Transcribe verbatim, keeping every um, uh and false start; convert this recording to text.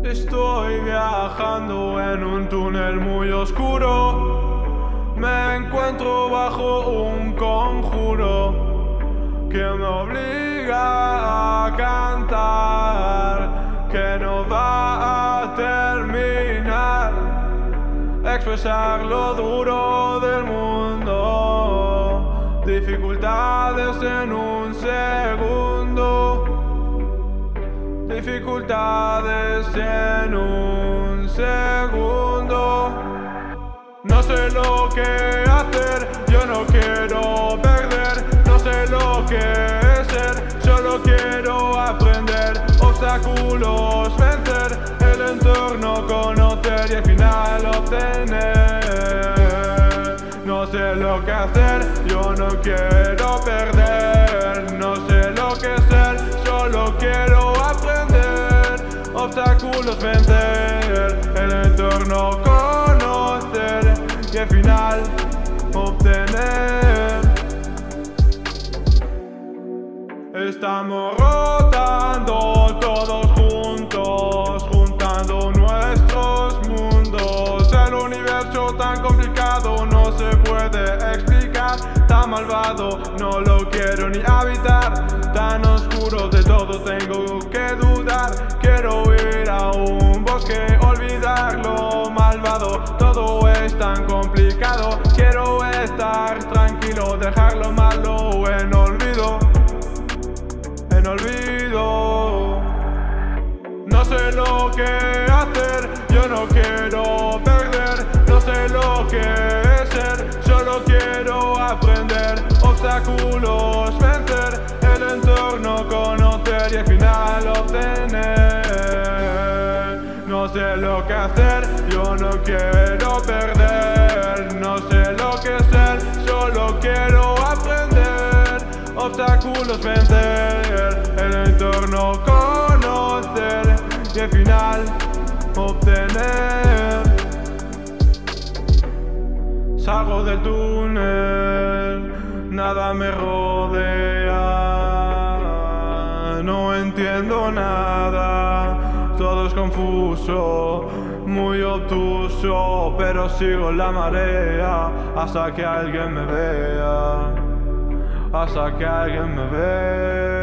Estoy viajando en un túnel muy oscuro. Me encuentro bajo un conjuro que me obliga a cantar, que no va a terminar. Expresar lo duro del mundo, dificultades en un segundo. Dificultades en un segundo. No sé lo que hacer, yo no quiero perder. No sé lo que es ser, solo quiero aprender. Obstáculos vencer, el entorno conocer y al final obtener. No sé lo que hacer, yo no quiero perder. No sé lo que ser, solo quiero aprender. Obstáculos vencer, el entorno conocer y al final obtener. Estamos rotando todos juntos, juntando nuestros mundos. El universo tan complicado no se puede explicar, tan malvado no lo quiero ni habitar, tan oscuro de todo tengo que dudar. Quiero ir a un bosque, olvidar lo malvado, todo es tan complicado. Quiero estar tranquilo, dejar lo malo en olvido, en olvido. No sé lo que hacer, yo no quiero perder. No sé lo que es ser, solo quiero aprender. Obstáculos vencer, el entorno conocer y al final obtener. No sé lo que hacer, yo no quiero perder. No sé lo que ser, solo quiero aprender. Obstáculos vencer, el entorno conocer y al final obtener. Salgo del túnel, nada me rodea. No entiendo nada, todo es confuso, muy obtuso, pero sigo la marea hasta que alguien me vea. Hasta que alguien me vea.